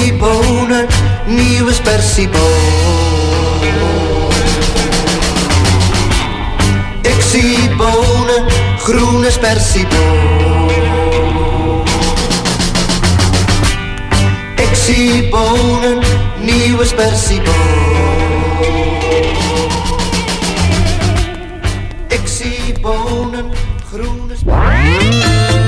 zie bonen, nieuwe spersieboon. Ik zie bonen, groene spersieboon. Ik zie bonen, nieuwe spersieboon. Ik zie bonen, groene spersieboon.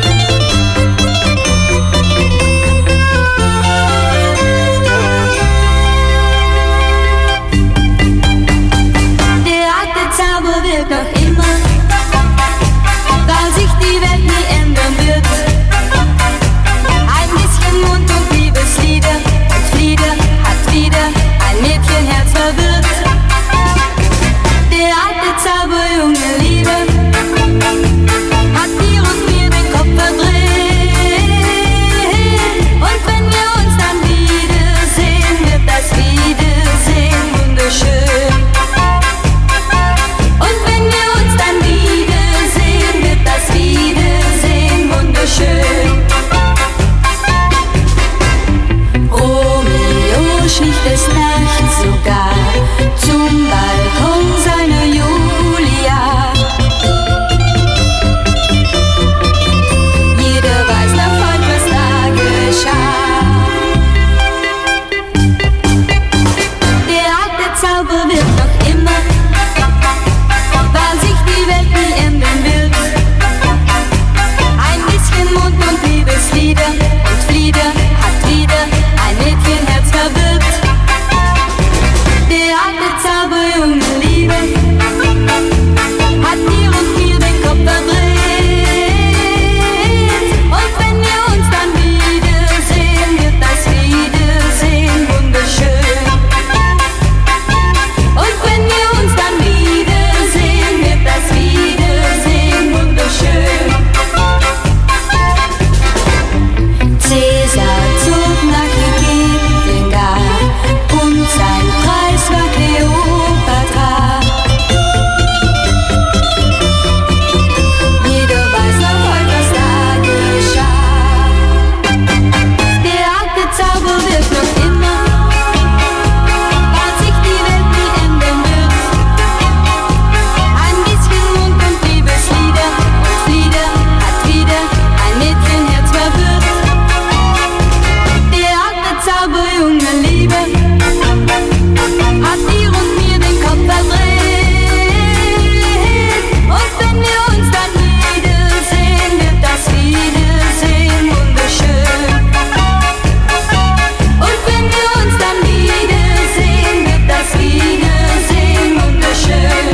Noch immer, weil sich die Welt nie ändern wird. Ein bisschen Mund und Liebeslieder und Flieder hat wieder ein Mädchenherz verwirrt. Der alte Zauberjunge Liebe hat dir und mir den Kopf verdreht. Und wenn wir uns dann wiedersehen, wird das Wiedersehen wunderschön. Und wenn wir uns dann wiedersehen, wird das Wiedersehen wunderschön. Romeo schlich des Nachts sogar zum Balkon seiner Julia. Jeder weiß noch heute, was da geschah. Der alte Zauber wird noch immer, weil sich die Welt nie ändern wird. Ein bisschen Mund und Liebeslieder und Flieder hat wieder ein Mädchenherz verwirrt. Der alte Zauberjunge Liebe hat dir und mir den Kopf verdreht. Und wenn wir uns dann wiedersehen, wird das Wiedersehen wunderschön. Und wenn wir uns dann wiedersehen, wird das Wiedersehen wunderschön. Cäsar zog nach Ägypten gar und sein Preis war Kleopatra. Jeder weiß noch heute, was da geschah. Der alte Zauber wird noch immer, weil sich die Welt nie ändern wird. Ein bisschen Mund und Liebeslieder und Flieder hat wieder ein Mädchenherz verwirrt. Der alte Zauberjunge Liebe hat dir und mir den Kopf verdreht. Und wenn wir uns dann wiedersehen, wird das Wiedersehen wunderschön. Und wenn wir uns dann wiedersehen, wird das Wiedersehen wunderschön.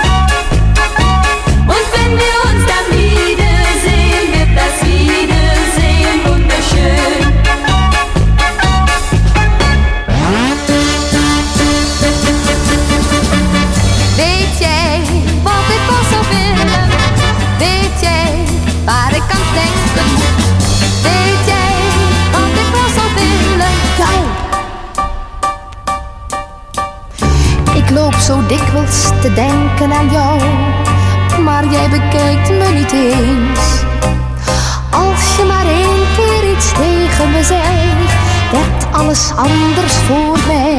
Und wenn wir uns dann wiedersehen, wird das Wiedersehen wunderschön. Weet jij wat ik wel zou willen? Weet jij waar ik aan denken moet? Weet jij wat ik wel zou willen? Jou. Ik loop zo dikwijls te denken aan jou, maar jij bekijkt me niet eens. Als je maar één keer iets tegen me zei, werd alles anders voor mij.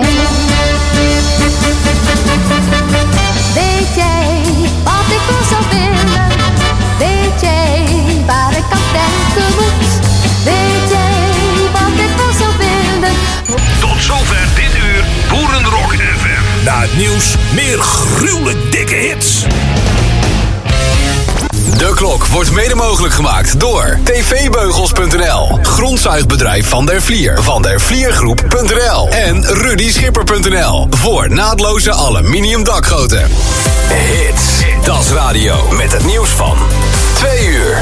Weet jij wat ik wel zou willen? Weet jij waar ik aan denken moet? Weet jij wat ik wel zou willen? Tot zover dit uur Boerenrock FM. Na het nieuws meer gruwelijk dikke hits. De klok wordt mede mogelijk gemaakt door tvbeugels.nl, grondzuigbedrijf Van der Vlier, vandervliergroep.nl en rudyschipper.nl voor naadloze aluminium dakgoten. Hits, Das Radio met het nieuws van 2 uur.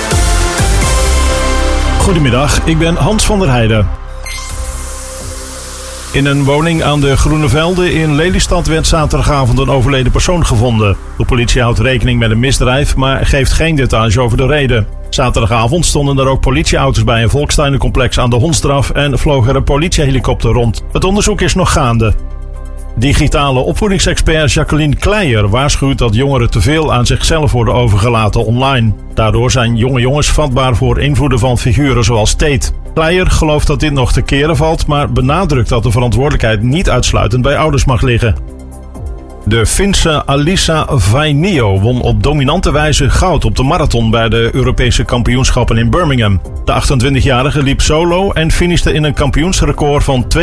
Goedemiddag, ik ben Hans van der Heijden. In een woning aan de Groene Velden in Lelystad werd zaterdagavond een overleden persoon gevonden. De politie houdt rekening met een misdrijf, maar geeft geen details over de reden. Zaterdagavond stonden er ook politieauto's bij een volkstuinencomplex aan de Hondsdraf en vloog er een politiehelikopter rond. Het onderzoek is nog gaande. Digitale opvoedingsexpert Jacqueline Kleijer waarschuwt dat jongeren te veel aan zichzelf worden overgelaten online. Daardoor zijn jonge jongens vatbaar voor invloeden van figuren zoals Tate. Kleijer gelooft dat dit nog te keren valt, maar benadrukt dat de verantwoordelijkheid niet uitsluitend bij ouders mag liggen. De Finse Alisa Vainio won op dominante wijze goud op de marathon bij de Europese kampioenschappen in Birmingham. De 28-jarige liep solo en finishte in een kampioensrecord van 2,22,26.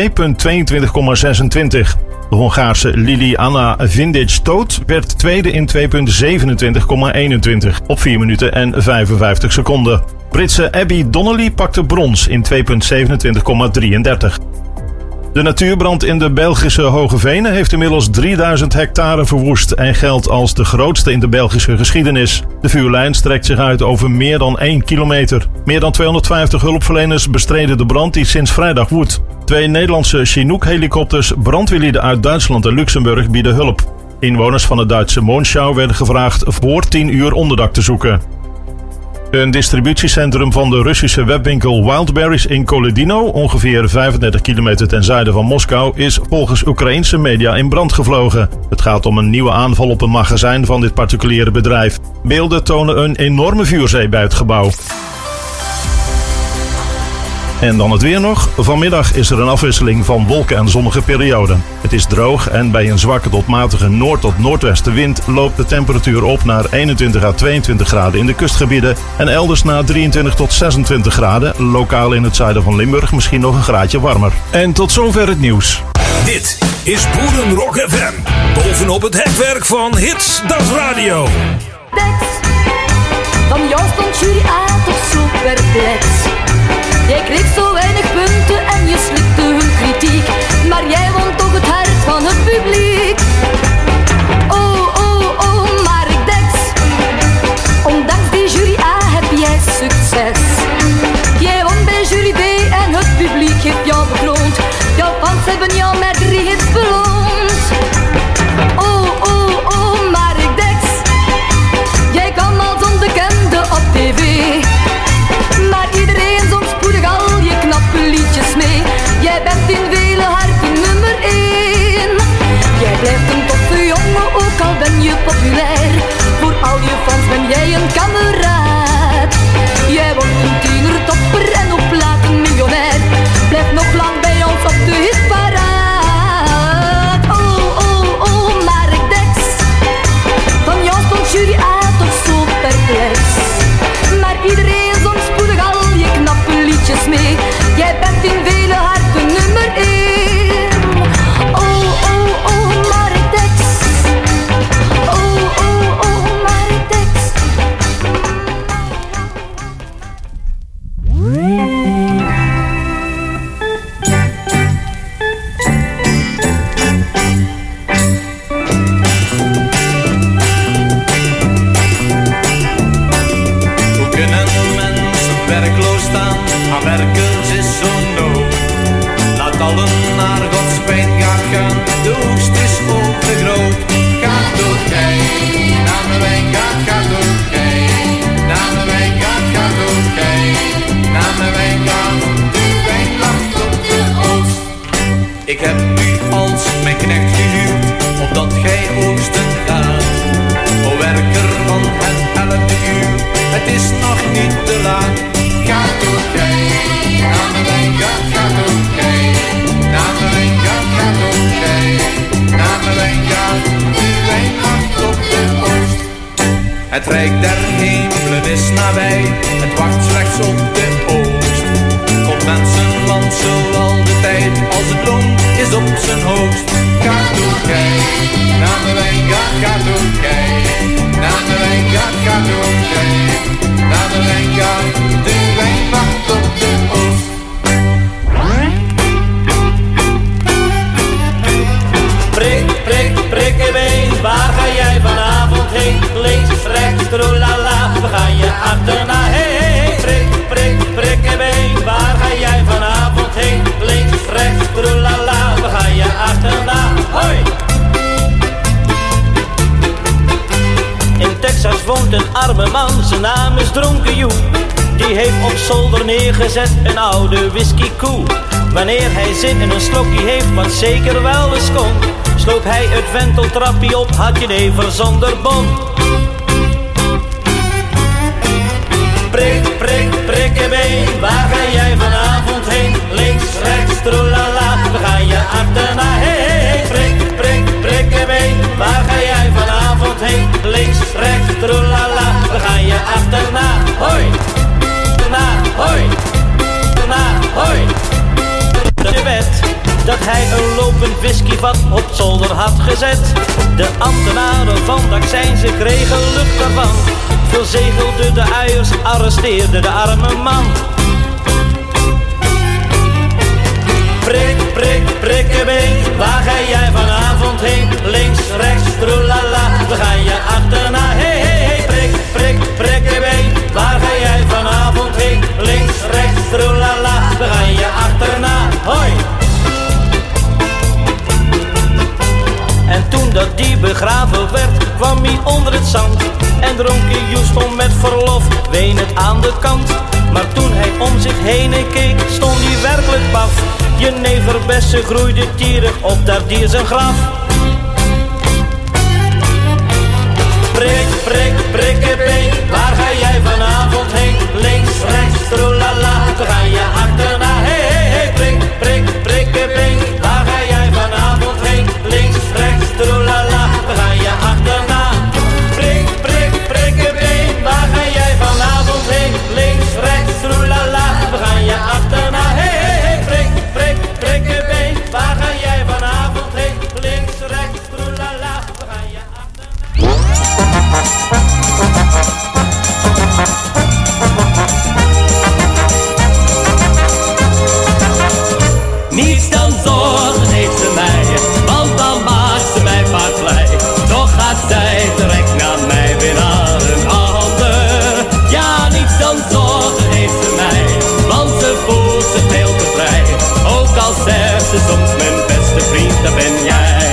De Hongaarse Liliana Vindic-Toot werd tweede in 2,27,21 op 4 minuten en 55 seconden. Britse Abby Donnelly pakte brons in 2,27,33. De natuurbrand in de Belgische Hoge Venen heeft inmiddels 3000 hectare verwoest en geldt als de grootste in de Belgische geschiedenis. De vuurlijn strekt zich uit over meer dan 1 kilometer. Meer dan 250 hulpverleners bestreden de brand die sinds vrijdag woedt. 2 Nederlandse Chinook-helikopters, brandweerlieden uit Duitsland en Luxemburg bieden hulp. Inwoners van het Duitse Monschau werden gevraagd voor 10 uur onderdak te zoeken. Een distributiecentrum van de Russische webwinkel Wildberries in Koledino, ongeveer 35 kilometer ten zuiden van Moskou, is volgens Oekraïense media in brand gevlogen. Het gaat om een nieuwe aanval op een magazijn van dit particuliere bedrijf. Beelden tonen een enorme vuurzee bij het gebouw. En dan het weer nog. Vanmiddag is er een afwisseling van wolken en zonnige perioden. Het is droog en bij een zwakke tot matige noord- tot noordwestenwind loopt de temperatuur op naar 21 à 22 graden in de kustgebieden en elders naar 23 tot 26 graden. Lokaal in het zuiden van Limburg misschien nog een graadje warmer. En tot zover het nieuws. Dit is Boerenrock FM. Bovenop het hekwerk van Hits, dat is radio. Van jou stond jury A toch super perplex. Jij kreeg zo weinig punten en je slikte hun kritiek, maar jij won toch het hart van het publiek. Oh, oh, oh, Mark Dex, ondanks die jury A heb jij succes. Jij won bij jury B en het publiek heeft jou bekroond. Jouw fans hebben jou met 3 hits beloond. Oh, oh, oh, Mark Dex, jij kwam als onbekende op tv, maar iedereen zong spoedig al je knappe liedjes mee. Jij bent in vele harten nummer 1. Jij blijft een toffe jongen, ook al ben je populair. Voor al je fans ben jij een kameraad. Jij wordt een tienertopper en op later miljonair. Blijf nog lang bij ons op de hitparaat. Oh, oh, oh, Mark Dex, van jou stond jury A toch zo perplex, maar iedereen zong spoedig al je knappe liedjes mee. Jij bent in vele harten nummer 1. Oh, oh, oh, Mark Dex. Oh, oh, oh, Mark Dex. Hoe kunnen mensen werkloos staan? Aan werkers is zo'n nood. Laat allen naar Gods spijt gaan. De oogst is ook te groot. Gaat door gij, naar mijn wijn gaat door gij. Naar mijn wijn gaat door gij. Naar mijn wijn gaat, de wijn lacht op de oost. Ik heb u als mijn knecht gehuwd, opdat gij oogsten gaat. O werker van het 11e uur, het is nog niet te laat. Gaat door gij, naar mijn wijn gaat door gij. Naar mijn wijn gaat door gij. Naar mijn wijn gaat, de wijn lacht op de oost. Het rijk der hemelen is nabij, het wacht slechts op de oogst. Op mensen, want zoal de tijd als het loon is op zijn hoogst. Gaat door gij, naar mijn wijn gaat door gij. Naar mijn wijn gaat door gij. Naar mijn wijn gaat, de wijn wacht op de oost. Prik, prik, prikkebeen, waar ga jij vanavond heen? Links, rechts, troelala, we gaan je achterna. Hey, hey, hey, prik, prik, prikkebeen, waar ga jij vanavond heen? Links, rechts, troelala, we gaan je achterna. Hoi! In Texas woont een arme man, zijn naam is Dronken Joe. Die heeft op zolder neergezet een oude whiskykoe. Wanneer hij zin in een slokje heeft, wat zeker wel eens kon, sloop hij het venteltrappie op, had je never zonder bon. Prik, prik, prikkebeen, waar ga jij vanavond links, rechts, troelala, we gaan je achterna. Hey, prik, prik, prikkebeen, waar ga jij vanavond heen? Links, rechts, troelala, we gaan je achterna. Hoi, na, hoi, na, hoi. De wet dat hij een lopend whiskyvat op zolder had gezet. De ambtenaren van de accijnzen kregen lucht daarvan. Verzegelde de uiers, arresteerde de arme man. Prik, prik, prikkebeen, waar ga jij vanavond heen? Links, rechts, troelala, we gaan je achterna. Hey, hey, hey, prik, prik, prikkebeen, waar ga jij vanavond heen? Links, rechts, troelala, we gaan je achterna. Hoi! En toen dat die begraven werd, kwam hij onder het zand. En dronken Houston met verlof, wenend aan de kant. Maar toen hij om zich heen keek, stond hij werkelijk paf. Jeneverbessen groeide tierig op dat dier zijn graf. Prik, prik, prikkebeen, waar ga jij vanavond heen? Links, rechts, troelala, we gaan je achterna. Hey, hey, hey, prik, prik, prikkebeen, waar ga jij vanavond heen? Links, rechts, troelala, we gaan je achterna. Prik, prik, prikkebeen, waar ga jij vanavond heen? Links, rechts, troelala, we gaan je achterna. Hey, hey, hey, prik, prik, prikkebeen, waar ga jij vanavond heen? Links, rechts, troelala, we gaan je achterna. Niets dan zorgen heeft ze mij, want dan maakt ze mij vaak blij. Toch gaat zij direct naar mij weer naar een ander. Ja, niets dan zorgen heeft ze mij, want ze voelt zich veel te vrij. Ook al zegt ze soms mijn beste vriend, dat ben jij.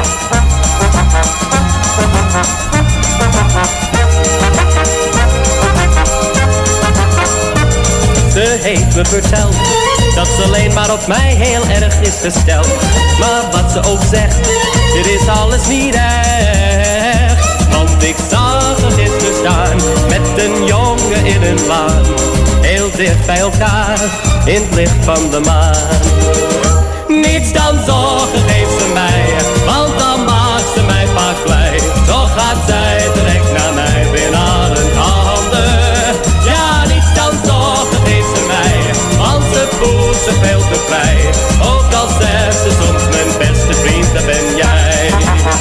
Ze heeft me verteld dat ze alleen maar op mij heel erg is gesteld. Maar wat ze ook zegt, dit is alles niet erg. Want ik zag haar gisteren staan met een jongen in een waan. Heel dicht bij elkaar, in het licht van de maan. Niets dan zorgen geeft ze mij, want dan maakt ze mij vaak blij. Toch gaat zij direct naar mij, weer naar een ander. Ja, niets dan zorgen geeft ze mij, want ze voelt zich veel te vrij. Ook al zegt ze soms mijn beste vriend, dat ben jij.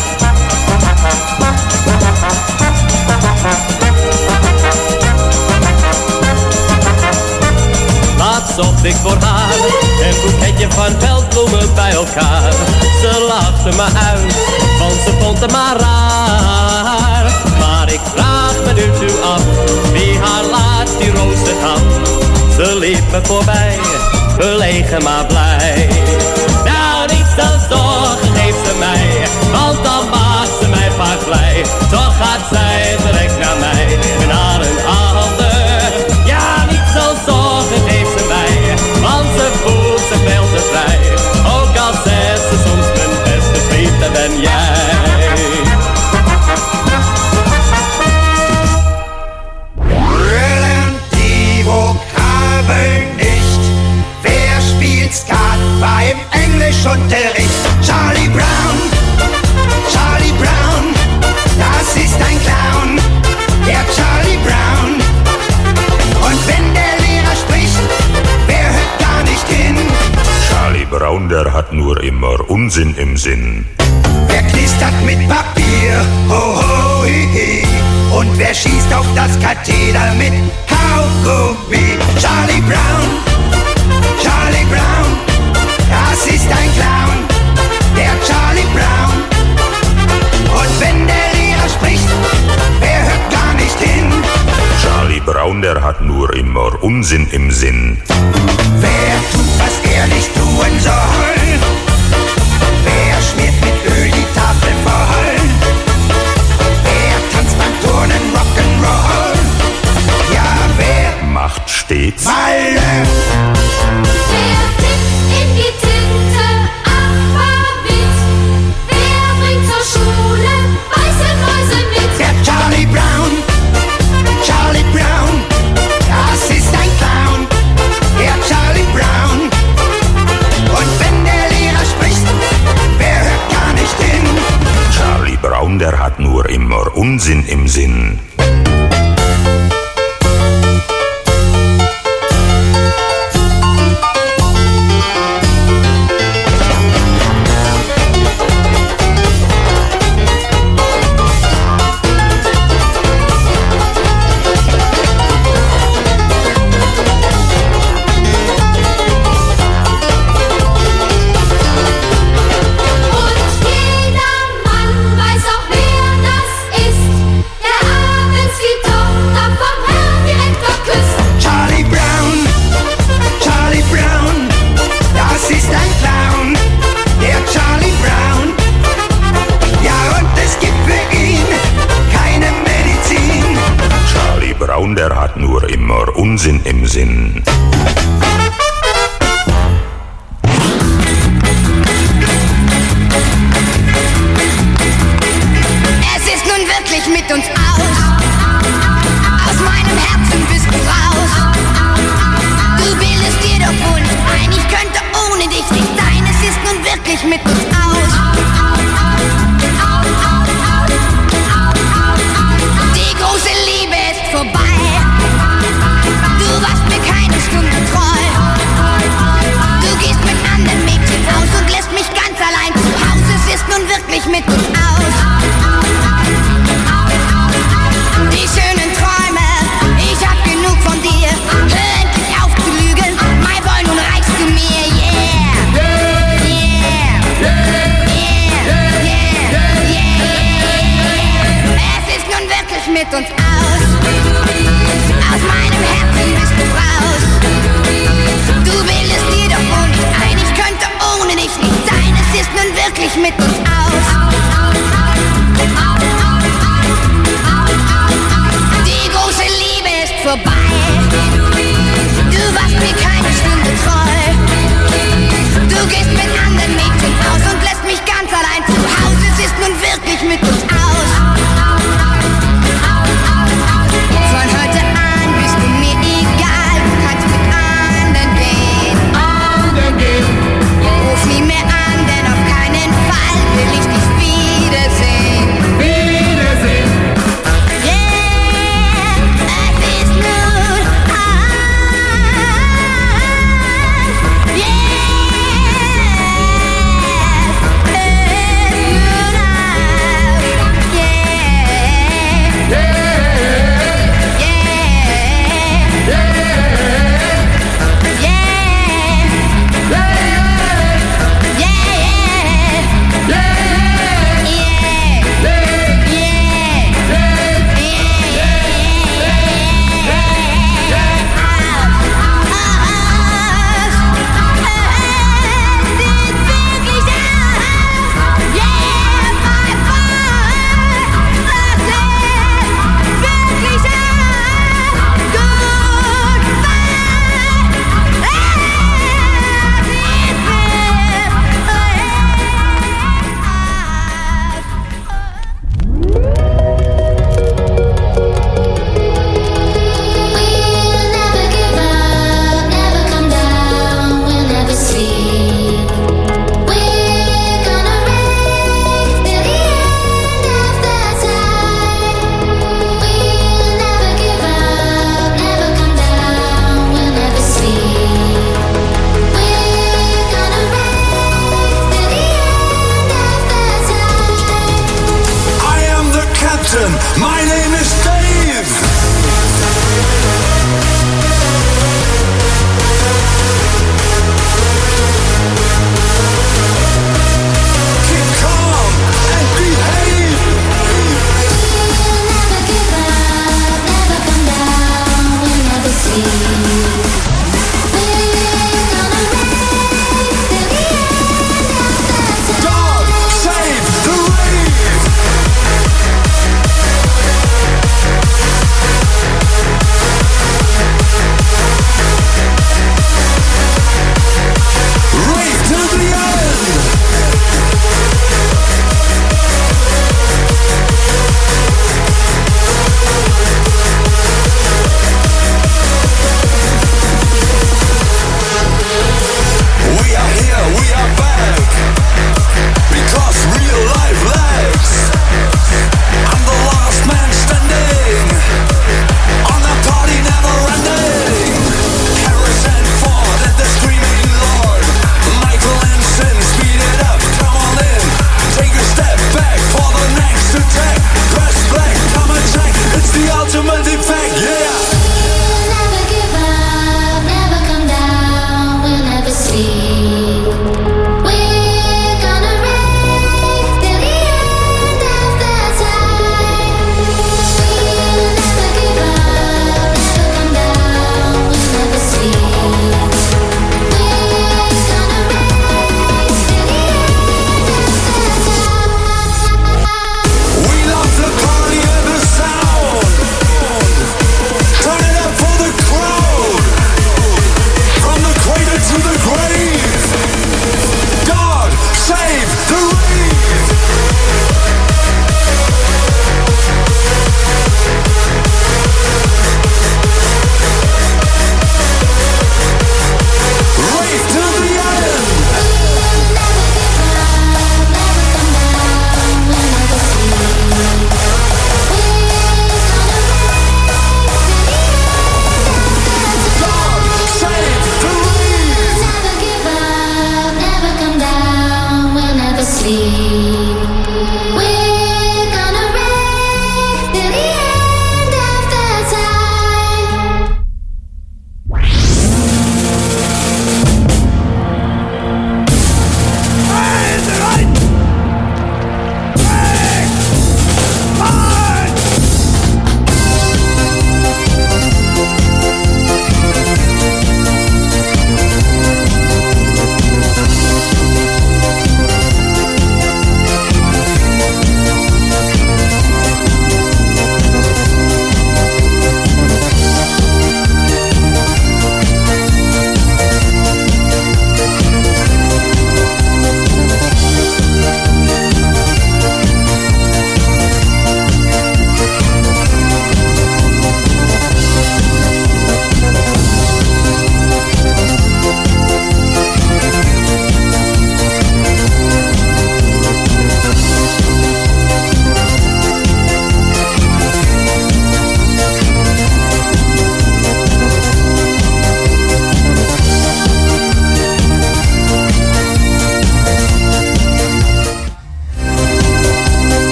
Laatst zocht ik voor haar een boeketje van veldbloemen bij elkaar. Ze lachte me uit, want ze vond het maar raar. Maar ik vraag me nu toe af, wie haar laatst die rozen had. Ze liep me voorbij, verlegen maar blij. Nou, niets dan zorgen geeft ze mij, want dan maakt ze mij vaak blij. Toch gaat zij direct naar mij, naar een ander. Ja, niets dan zorgen geeft ze mij, want ze voelt zich veel te vrij. Ook al zegt ze soms mijn beste vriend, dat ben jij. Die Vokabeln nicht. Wer spielt Skat beim Englischunterricht? Charlie Brown, Charlie Brown, das ist ein Clown, der Charlie Brown. Und wenn der Lehrer spricht, wer hört gar nicht hin? Charlie Brown, der hat nur immer Unsinn im Sinn. Wer knistert mit Papier? Ho, ho, hi, hi. Und wer schießt auf das Katheder mit Kaugummi? Charlie Brown, Charlie Brown, das ist ein Clown, der Charlie Brown. Und wenn der Lehrer spricht, wer hört gar nicht hin? Charlie Brown, der hat nur immer Unsinn im Sinn. Wer tut, was er nicht tun soll? Wer schmiert mit Öl die Tafel voll? Wer tanzt beim Turnen Rock'n'Roll? Ja, wer macht stets Balle? Wer tippt in die Tinte Aquavit? Wer bringt zur Schule weiße Mäuse mit? Der Charlie Brown, Charlie Brown, das ist ein Clown, Unsinn im Sinn. Der hat nur immer Unsinn im Sinn. Es ist nun wirklich mit uns aus. Aus meinem Herzen bist du raus. Du bildest dir doch wohl nicht ein, ich könnte ohne dich nicht sein. Es ist nun wirklich mit uns aus. Die große Liebe ist vorbei. Du warst mir keine Stunde treu. Du gehst mit anderen Mädchen aus und lässt mich ganz allein zu Hause. Es ist nun wirklich mit uns aus. Die schönen Träume, ich hab genug von dir. Hör endlich auf zu lügen, mein Boy, nun reichst du mir, yeah. Es ist nun wirklich mit uns aus. Aus meinem Herzen bist du raus. Du bildest dir doch wohl nicht ein, ich könnte ohne dich nicht sein. Es ist nun wirklich mit uns aus. Die große Liebe ist vorbei. Du warst mir keine Stunde treu. Du gehst mit anderen Mädchen aus und lässt mich ganz allein zu Hause. Es ist nun wirklich mit uns aus. Von heute an bist du mir egal, du kannst mit anderen gehen. Ruf nie mehr an, denn auf keinen Fall will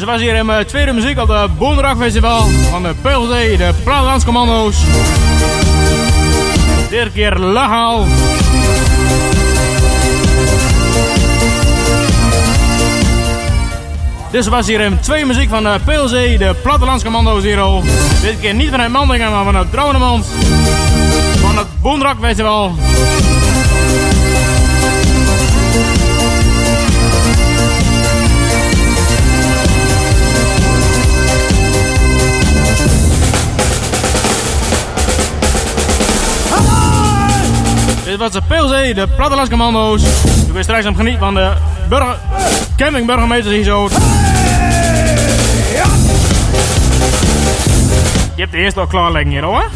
was hier in tweede muziek op de Boonrock Festival van de PLC, de Plattelandscommando's. Dit keer legaal. Dus was hier in twee muziek van de PLC, de Plattelandscommando's hier al. Dit keer niet van het Mandingen, maar van het Drouwenemond. Van het Boonrock Festival. Dit was de PLC, de Plattelandscommando's. We gaan straks aan het genieten van de campingburgemeester hier zo. Je hebt de eerste al klaar liggen hier hoor.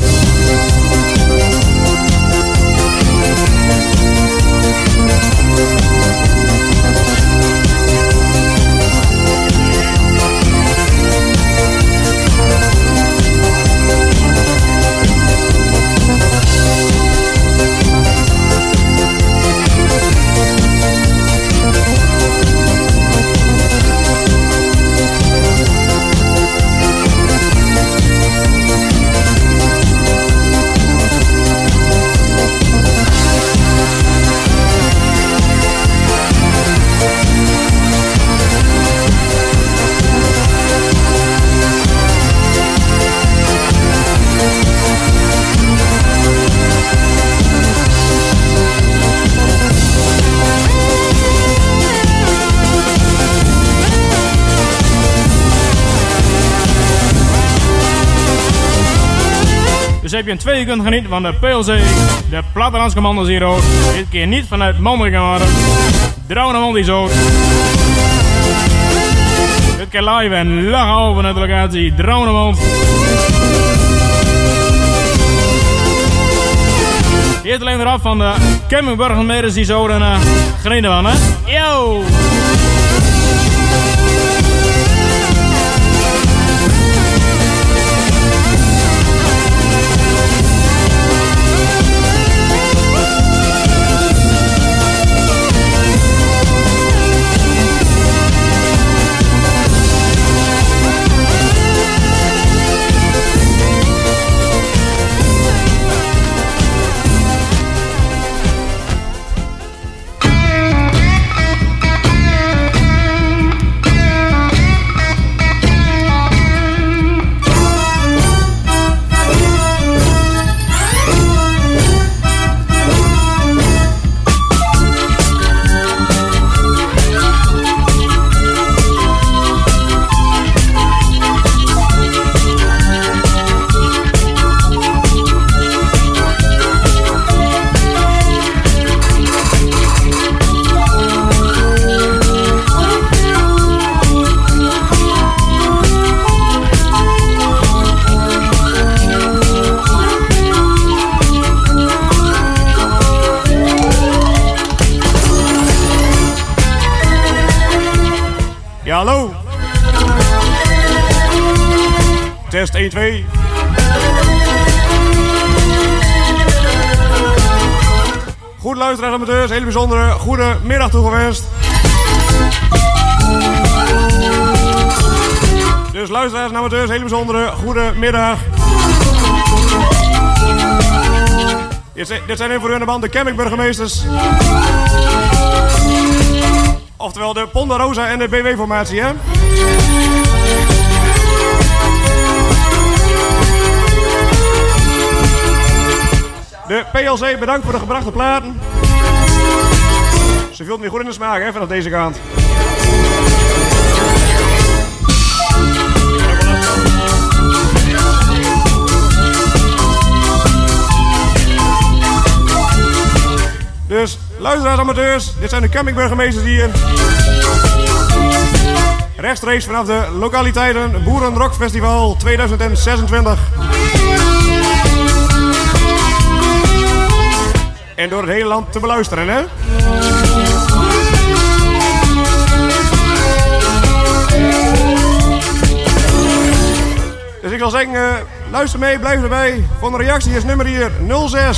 Dus heb je in 2 uur kunt genieten van de PLC, de Plattelandscommando's hier ook. Dit keer niet vanuit Mandringen, maar Drouwenemond hier zo. Dit keer live en legaal vanuit de locatie Drouwenemond. Eerst alleen eraf van de campingburgemeesters die zo dan genieten van, hè. Yo! Hallo. Test 1, 2. Goed luisteraars, amateurs, hele bijzondere goede middag toegewenst. Dus luisteraars en amateurs, hele bijzondere goede middag. Dit zijn even voor u aan de band de campingburgemeesters. Oftewel de Ponderosa en de BW-formatie, hè? De PLC bedankt voor de gebrachte platen. Ze vult me goed in de smaak, hè, vanaf deze kant. Dus, luisteraars, amateurs, dit zijn de campingburgemeesters die rechtstreeks vanaf de lokaliteiten Boerenrock Festival 2026. En door het hele land te beluisteren, hè? Dus ik zal zeggen, luister mee, blijf erbij. Voor een reactie is nummer hier 06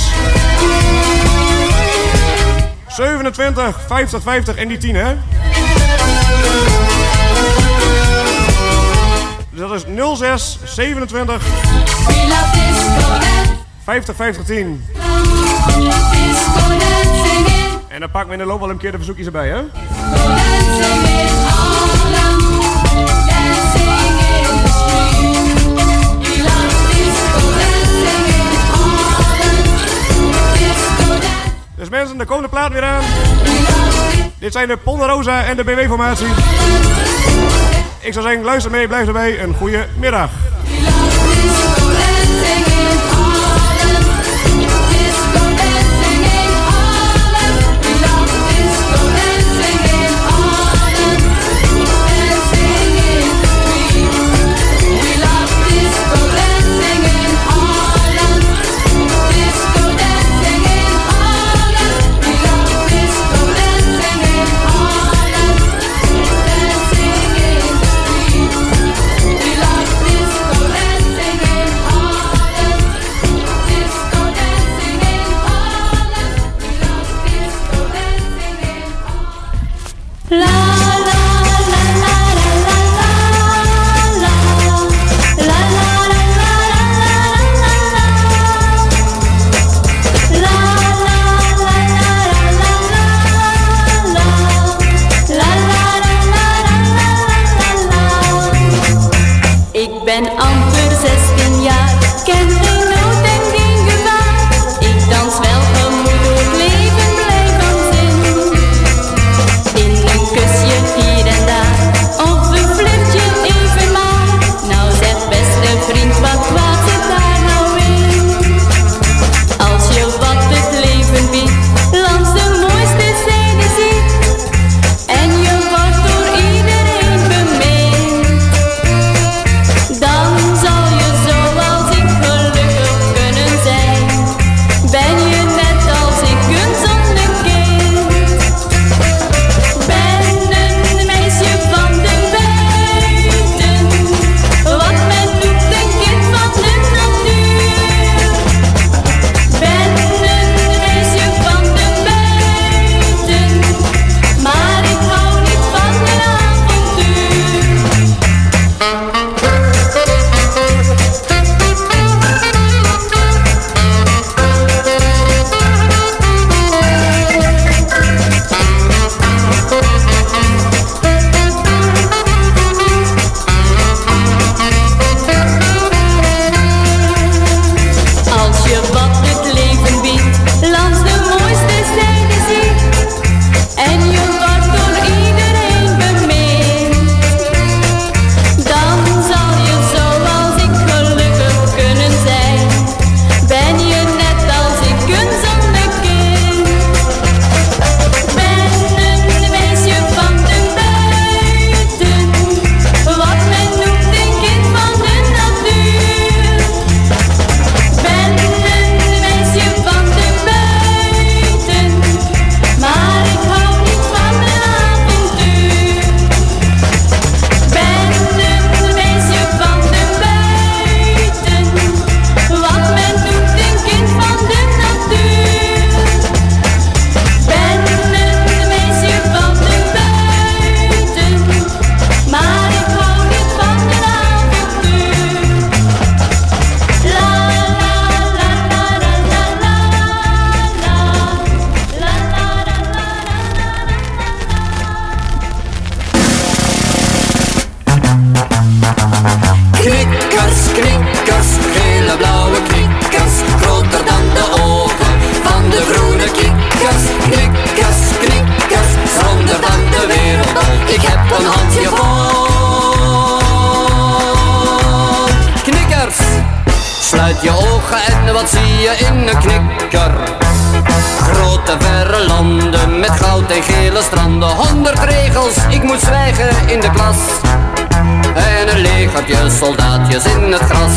27 50 50 en die 10, hè? Dus dat is 06 27 50 50 10. En dan pakken we in de loop wel een keer de verzoekjes erbij, hè? Dus mensen, er komt de plaat weer aan. Dit zijn de Ponderosa en de BW-formatie. Ik zou zeggen, luister mee, blijf erbij. Een goede middag. Soldaatjes in het gras.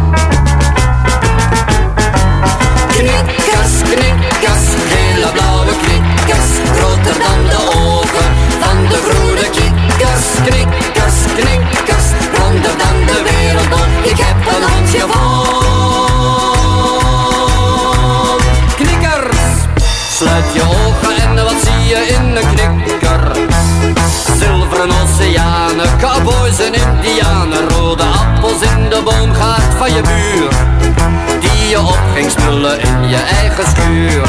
Knikkers, knikkers, hele blauwe knikkers, groter dan de ogen van de groene kikkers. Knikkers, knikkers, ronder dan de wereldbol, ik heb een handje vol. Knikkers, sluit je ogen en wat zie je in een knikker? Zilveren oceanen, cowboys en indianen, rode van je buur, die je op ging smullen in je eigen schuur.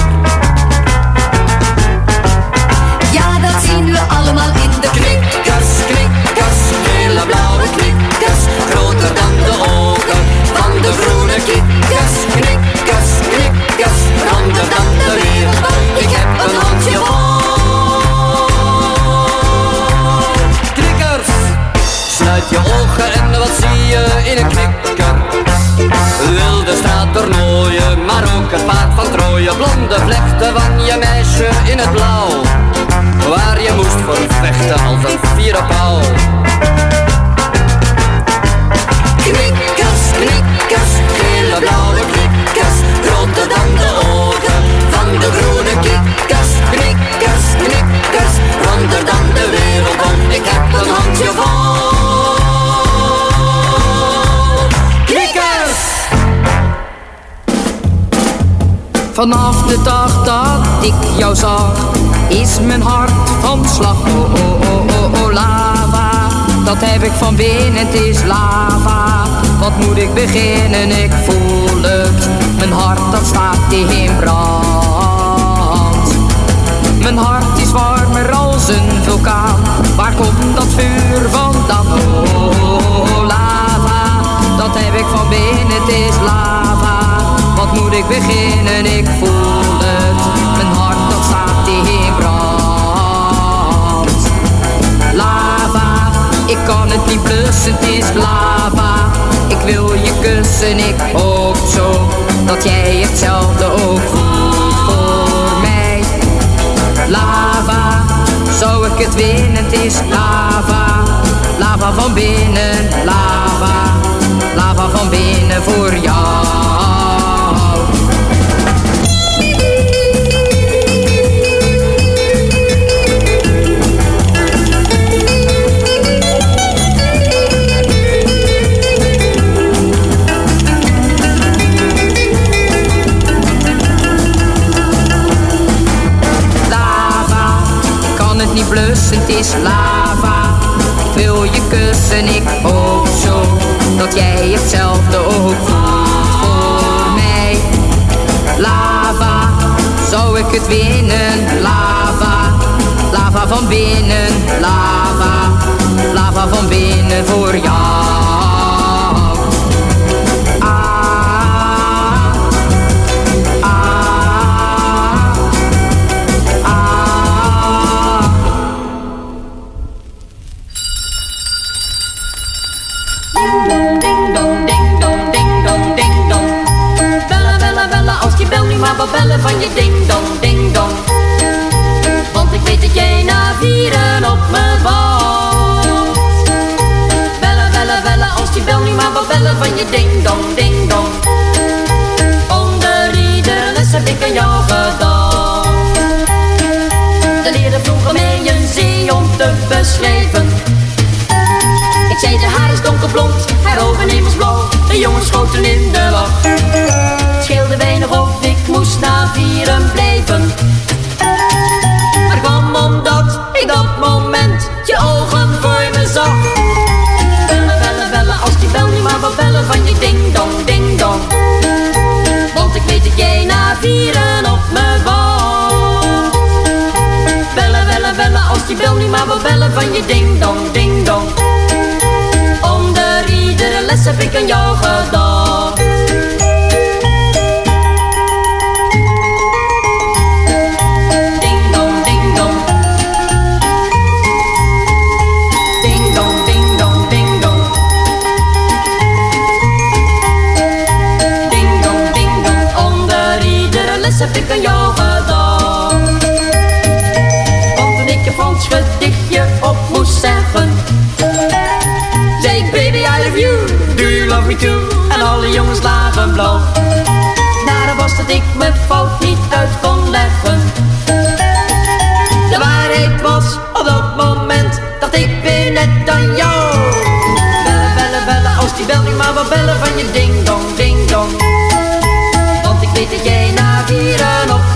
Ja, dat zien we allemaal in de knikkers, knikkers, hele blauwe knikkers, groter dan de ogen van de groene kikkers. Knikkers, knikkers, ronder dan de wereld, ik heb een handje vol. Knikkers, sluit je ogen en wat zie je in een knikker? Wilde straattoernooien, maar ook het paard van Troje. Blonde vlechten van je meisje in het blauw, waar je moest voor vechten als een vierenpauw. Knikkers, knikkers, gele blauwe knikkers, groter dan de ogen van de groene kikkers. Knikkers, knikkers, ronder dan de wereld, want ik heb een handje vol. Knikkers! Vanaf de dag dat ik jou zag, is mijn hart van slag. Oh, oh, oh, oh, oh, lava. Dat heb ik van binnen, het is lava. Wat moet ik beginnen, ik voel het. Mijn hart dat staat in brand. Mijn hart is warmer als een vulkaan. Waar komt dat vuur vandaan? Oh, oh, oh, lava. Dat heb ik van binnen, het is lava. Wat moet ik beginnen, ik voel het. Mijn hart dat staat in brand. Lava, ik kan het niet blussen, het is lava. Ik wil je kussen, ik hoop zo dat jij hetzelfde ook voelt voor mij. Lava, zou ik het winnen, het is lava. Lava van binnen, lava. Lava van binnen voor jou. Niet blussen, het is lava. Ik wil je kussen, ik hoop zo dat jij hetzelfde ook voelt voor mij. Lava, zou ik het winnen? Lava, lava van binnen, lava, lava van binnen voor jou. Bellen van je ding-dong, ding-dong. Want ik weet dat jij na vieren op me wacht. Bellen, bellen, bellen, als die bel niet maar wat bellen van je ding-dong, ding-dong. Onder iedere les heb ik aan jou gedacht. De leerder vroeg aan mij een zee om te beschrijven. Ik zei de haar is donkerblond, haar ogen hemelsblauw. De jongens schoten in de lach. Het scheelde weinig of ik moest na vieren blijven. Maar kwam omdat ik dat moment je ogen voor me zag. Bellen, bellen, bellen, als die bel niet maar wat bellen van je ding-dong, ding-dong. Want ik weet dat jij na vieren op me wacht. Bellen, bellen, bellen, als die bel niet maar wat bellen van je ding-dong, ding-dong. Onder iedere les heb ik aan jou gedacht. Heb ik aan jou gedacht. Want toen ik je Frans gedichtje op moest zeggen, zei ik baby I love you, do you love me too? En alle jongens lagen blauw. Daarom was dat ik mijn fout niet uit kon leggen. De waarheid was op dat moment dat ik weer net aan jou. Bellen, bellen, bellen, als die bel niet maar wat bellen van je ding-dong, ding-dong. Want ik weet dat jij na vieren op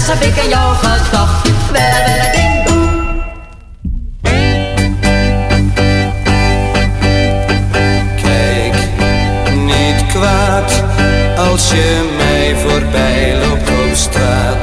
heb ik aan jou gedacht. Welle welle ding dong. Kijk, niet kwaad als je mij voorbij loopt op straat.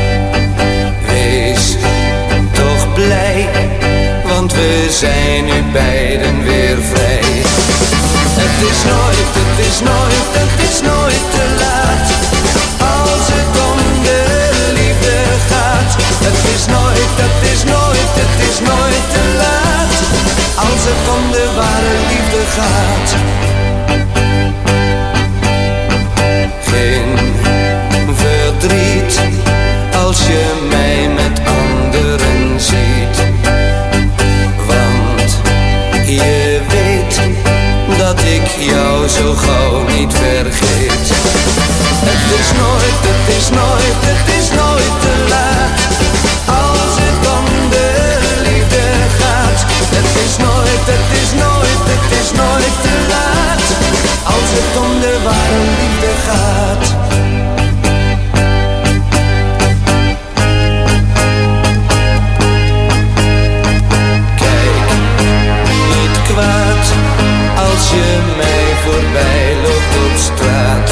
Wees toch blij, want we zijn nu beiden weer vrij. Het is nooit, het is nooit, het is nooit te laat. Als het om de liefde gaat. Het is nooit, het is nooit, het is nooit te laat. Als het om de ware liefde gaat. Geen verdriet als je mij met anderen ziet. Want je weet dat ik jou zo gauw niet vergeet. Het is nooit, het is nooit, het is nooit te laat. Als het om de liefde gaat. Het is nooit, het is nooit, het is nooit te laat. Als het om de ware liefde gaat. Kijk, niet kwaad als je mij voorbij loopt op straat.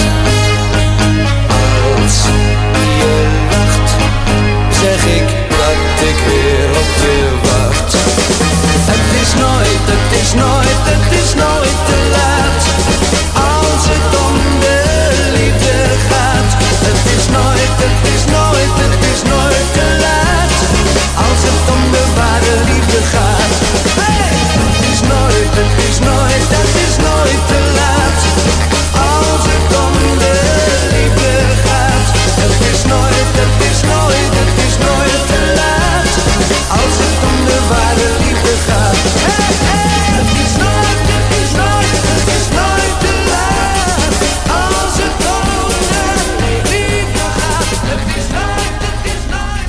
Als je lacht, zeg ik dat ik weer op je wacht. Het is nooit, het is nooit, het is nooit te laat. Als het om de liefde gaat. Het is nooit, het is nooit, het is nooit te laat. Als het om de ware liefde gaat. Hey! Het is nooit, het is nooit, het is nooit te laat. Als het om de liefde gaat. Het is nooit, het is nooit, het is nooit te laat. Als het om de ware liefde gaat. Hey, hey! Het is nooit, het is nooit, het is nooit te laat. Als het om de liefde gaat. Het is nooit, het is nooit.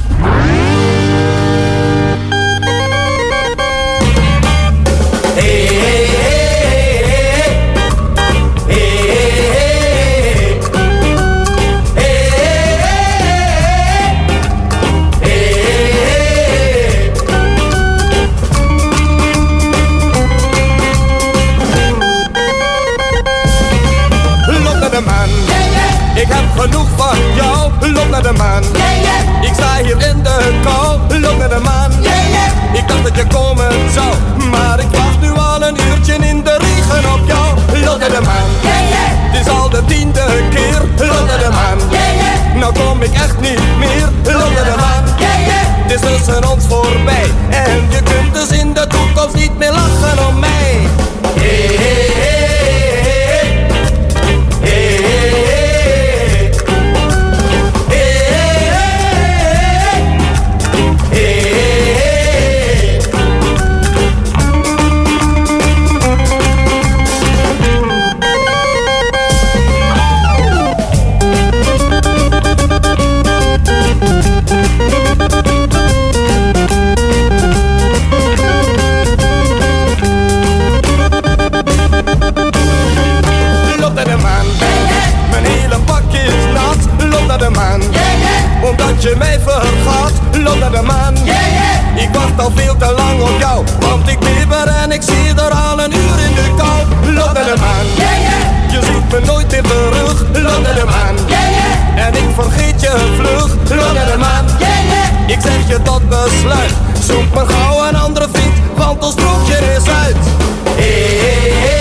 Hey, hey, ik heb genoeg van jou, loop naar de maan. Ik sta hier in de kou, loop naar de maan. Ik dacht dat je komen zou, maar ik wacht nu al een uurtje in de regen op jou. Loop naar de maan. Het is al de 10e keer, loop naar de maan. Nou kom ik echt niet meer, loop naar de maan. Het is tussen ons voorbij en je kunt dus in de toekomst niet meer lachen om mij. Hey, hey, hey. Omdat je mij vergat, loop naar de maan. Ik wacht al veel te lang op jou, want ik bibber en ik zie er al een uur in de kou. Loop naar de maan. Je ziet me nooit meer terug, loop naar de maan. En ik vergeet je vlug, loop naar de maan. Ik zeg je tot besluit, zoek maar gauw een andere vriend, want ons sprookje is uit. Hey, hey, hey.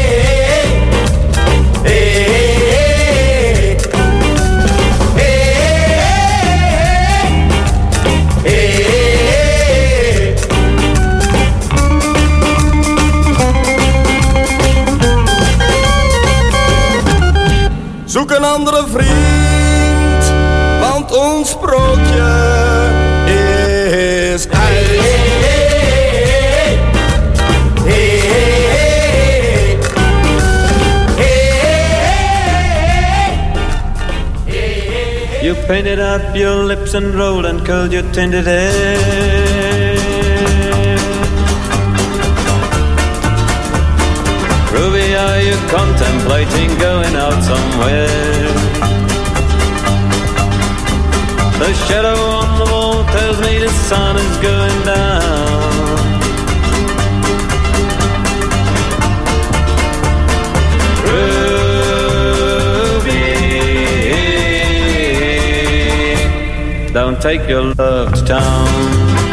Zoek een andere vriend, want ons sprookje is uit. You painted up your lips and rolled and curled your tinted hair. Ruby, are you contemplating going out somewhere? The shadow on the wall tells me the sun is going down. Ruby, don't take your love to town.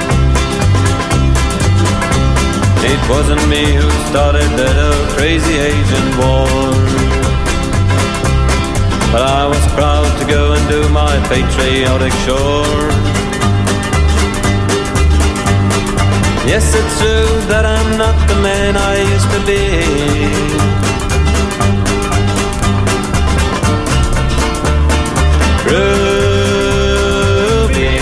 It wasn't me who started that crazy Asian war, but I was proud to go and do my patriotic chore. Yes, it's true that I'm not the man I used to be. Ruby,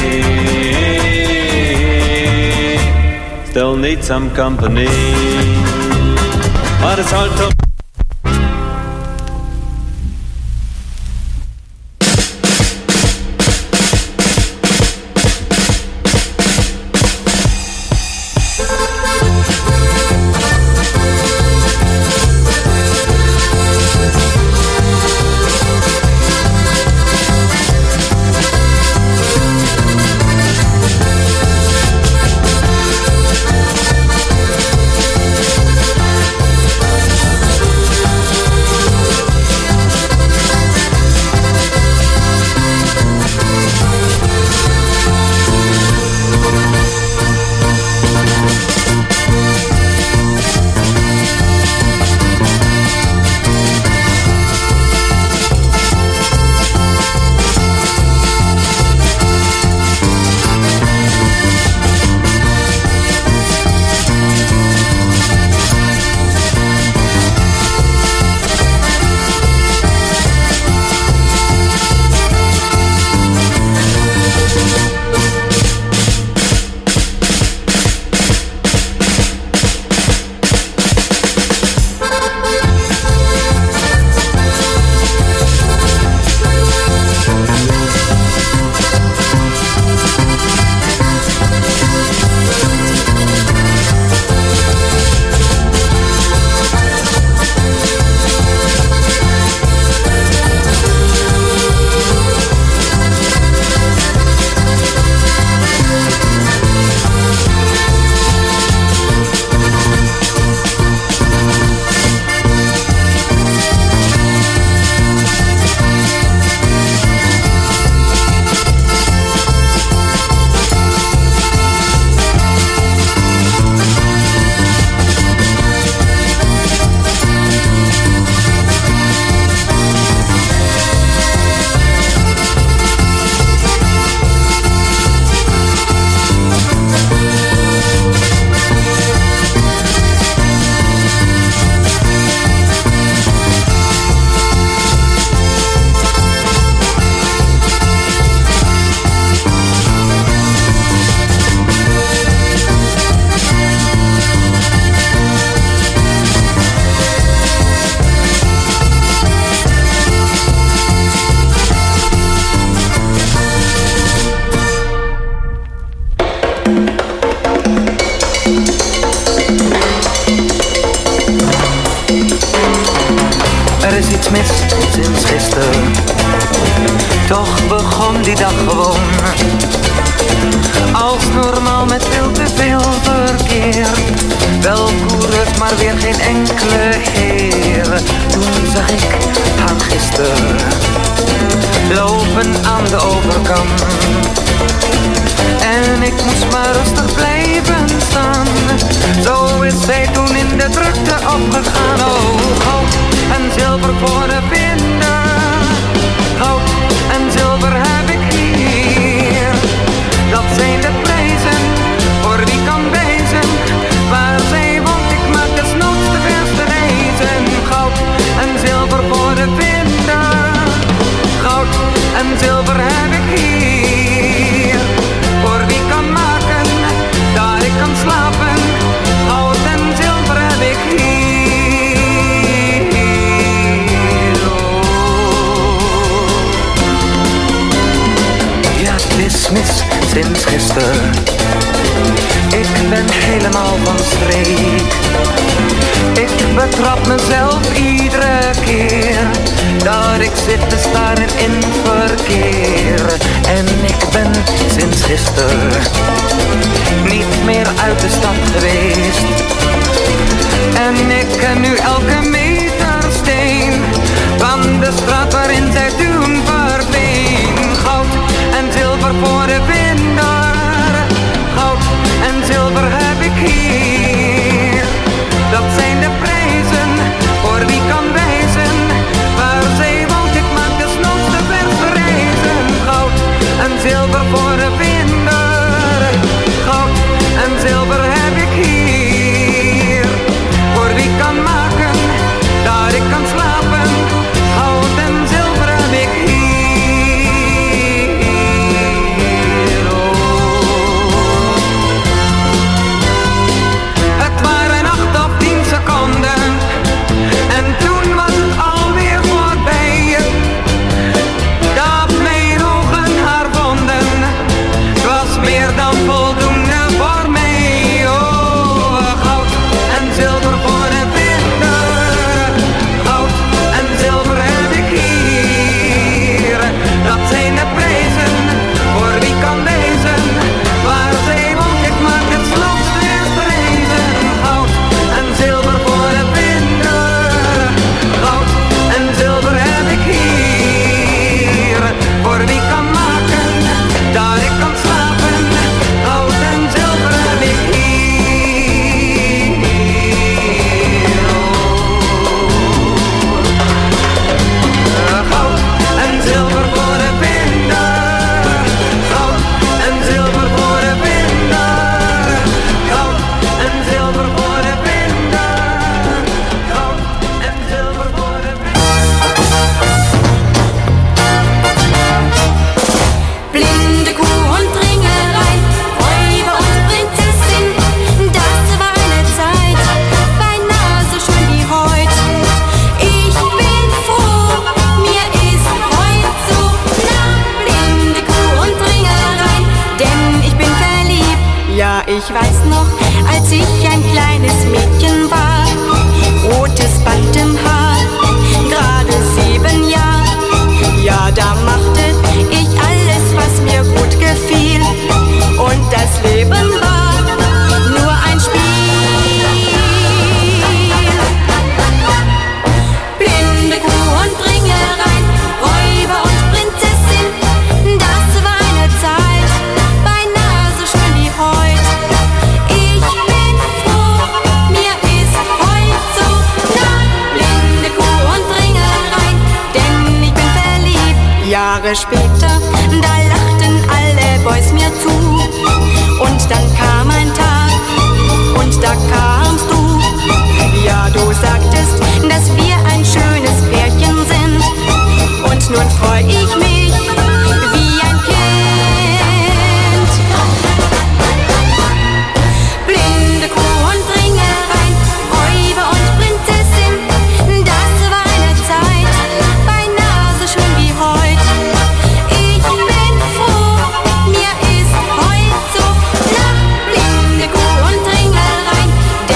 still need some company, but it's hard to. Er is iets mis sinds gisteren, toch begon die dag gewoon als normaal met veel te veel verkeer. Wel koers, maar weer geen enkele heer. Toen zag ik haar gisteren lopen aan de overkant en ik moest maar rustig blijven staan. Zo is zij toen in de drukte opgegaan. Oh, goud en zilver voor de vinden, goud en zilver heb ik hier. Dat zijn de prijzen voor wie kan wijzen waar zij woont. Ik maak desnoods de verste reizen. Goud en zilver voor de vinden, goud en zilver heb ik hier. Voor wie kan maken, daar ik kan slapen. Goud en zilver heb ik hier. Ja, het is mis sinds gisteren. Ik ben helemaal van streek. Ik betrap mezelf iedere keer. dat ik zit te staren in verkeer. En ik ben sinds gisteren niet meer uit de stad geweest. En ik ken nu elke metersteen van de straat waarin zij toen verdween. Goud en zilver voor de vinder, goud en zilver heb ik hier. Dat zijn de prijzen voor wie kan wijzen waar zij woont. Ik maak de snelste verse reizen. Goud en zilver voor de vinder, goud en zilver heb ik hier. Voor wie kan maken dat ik kan slapen, goud en zilver heb ik hier. Het waren 8 of 10 seconden en toen was het alweer voorbij. Dat mijn ogen haar vonden, het was meer dan voldoende voor mij. Oh, goud en zilver voor de vinder, goud en zilver heb ik hier. Dat zijn de prijzen voor wie kan wijzen waar zij woont. Ik maak het slotste eerst reizen. Goud en zilver voor de vinder, goud en zilver heb ik hier. Voor wie kan maken dat ik kan slapen, goud en zilver heb ik hier. Goud en zilver voor de vinder, goud en zilver voor de vinder, goud en zilver voor de vinder, goud en zilver voor de Blinde Kuh und Ringerei, Räuber und Prinzessin, das war eine Zeit, beinahe so schön wie heut. Ich bin froh, mir ist heut so nah. Blinde Kuh und Ringerei, denn ich bin verliebt. Ja, ich weiß noch, als ich ein kleines Mädchen war, rotes Band im Haar, gerade 7 Jahre. Ja, da machte ich alles, was mir gut gefiel. Und das Leben war nur ein Spiel. Blinde Kuh und Ringerei, Räuber und Prinzessin, das war eine Zeit, beinahe so schön wie heut. Ich bin froh, mir ist heut so nah. Blinde Kuh und Ringerei, denn ich bin verliebt. Jahre später, da lachten alle Boys mir zu. Und dann kam ein Tag und da kamst du. Ja, du sagtest, dass wir ein schönes Pärchen sind. Und nun freu ich mich wie ein Kind. Blinde Kuh und Ringerei, Räuber und Prinzessin, das war eine Zeit, beinahe so schön wie heut. Ich bin froh, mir ist heut so nah. Blinde Kuh und Ringerei,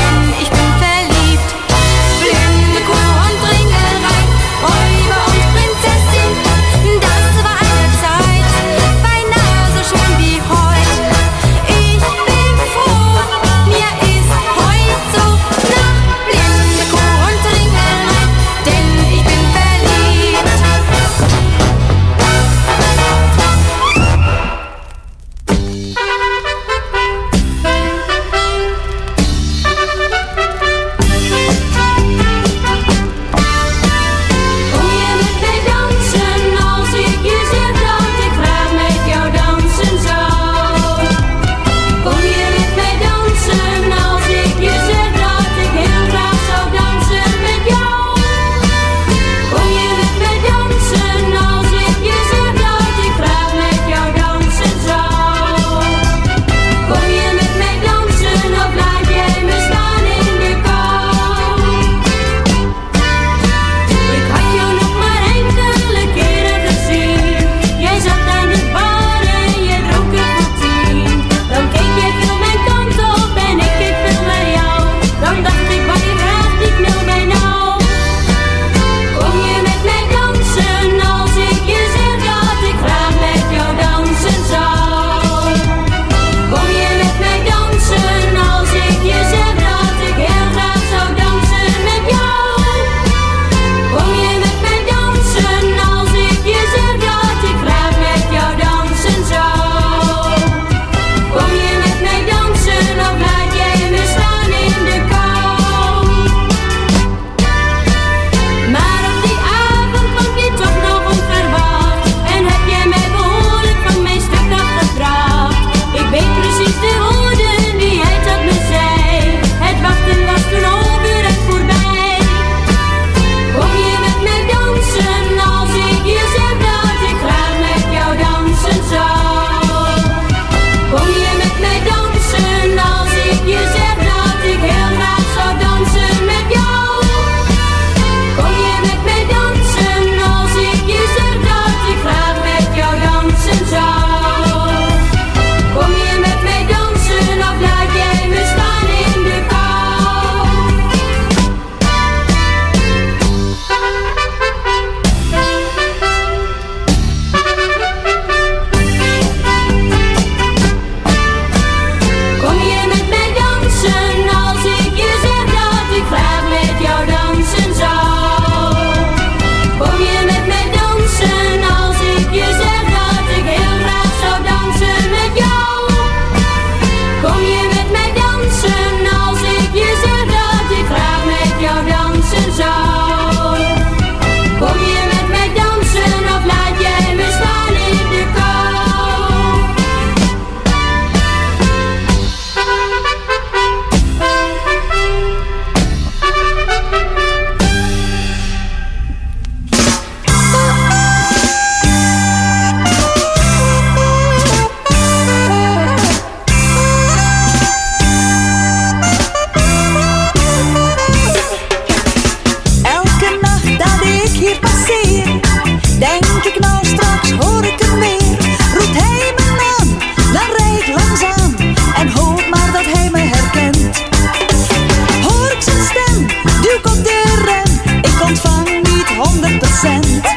100%.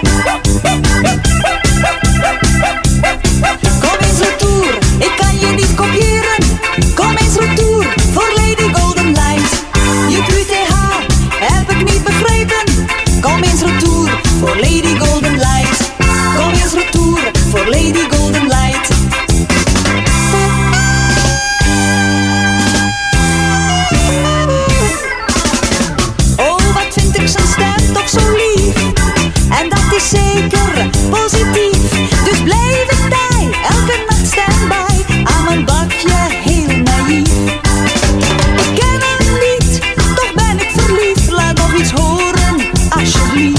Kom eens retour, ik kan je niet kopiëren. Kom eens retour voor Lady Golden Light. Je QTH heb ik niet begrepen. Kom eens retour voor Lady Golden Light. Kom eens retour voor Lady Golden Light. Oh, wat vind ik zijn stem toch zo lief. En dat is zeker positief. Dus blijf ik bij, elke nacht standby. Aan mijn bakje heel naïef. Ik ken hem niet, toch ben ik verliefd. Laat nog iets horen, alsjeblieft.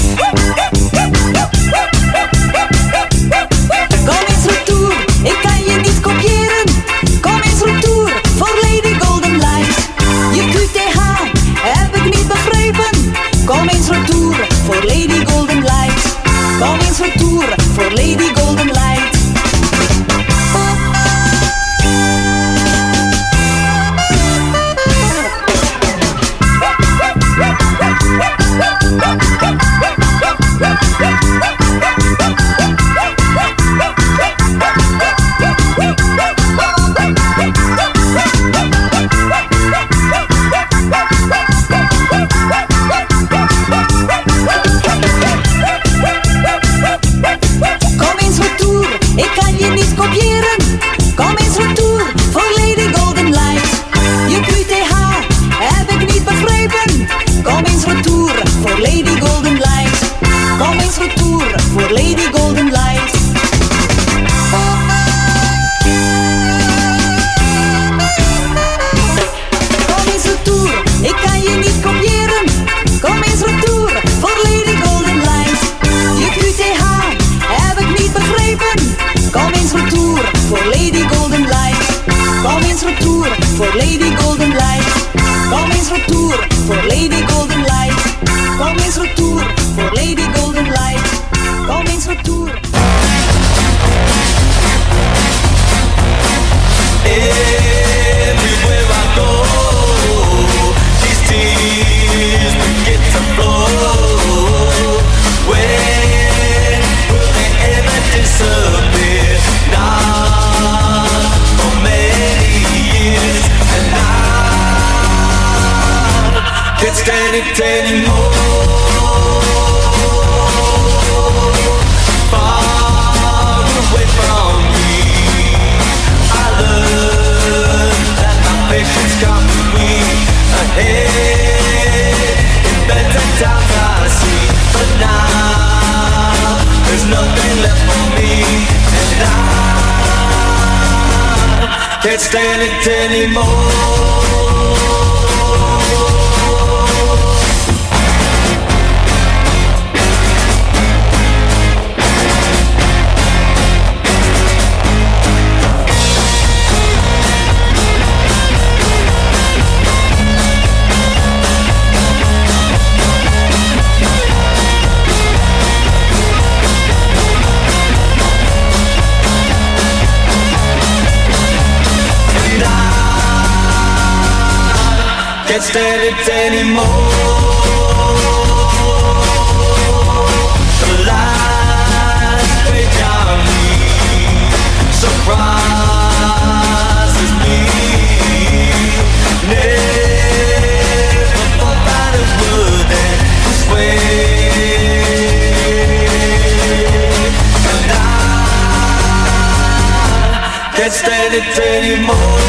Kom eens retour, ik kan je niet kopiëren. Kom eens retour voor Lady Golden Light. Je QTH heb ik niet begrepen. Kom eens retour voor Lady Golden Light. Kom eens retour voor Lady Golden Light. Kom eens retour, ik kan je niet kopiëren. Kom eens retour voor Lady Golden Light. Je QTH heb ik niet begrepen. Kom eens retour voor Lady Golden Light. Kom eens retour voor Lady Golden Light. Kom eens retour, ik kan je niet kopiëren. Kom eens retour voor Lady Golden Light. Je QTH heb ik niet begrepen. Kom eens retour voor Lady Golden Light. Kom eens retour voor Lady Golden Light. Kom eens retour voor Lady Golden Light. Kom eens retour voor Lady Golden Light. Kom eens retour. Everywhere I go, these tears begin to flow. When will they ever disappear? Not for many years, and I can't stand it anymore. Far away from me, I learned that my patience got me ahead. In better times I see, but now there's nothing left for me, and I can't stand it anymore. Can't stand it anymore. The last page I read surprises me. Never thought that it would end this way. And I can't stand it anymore.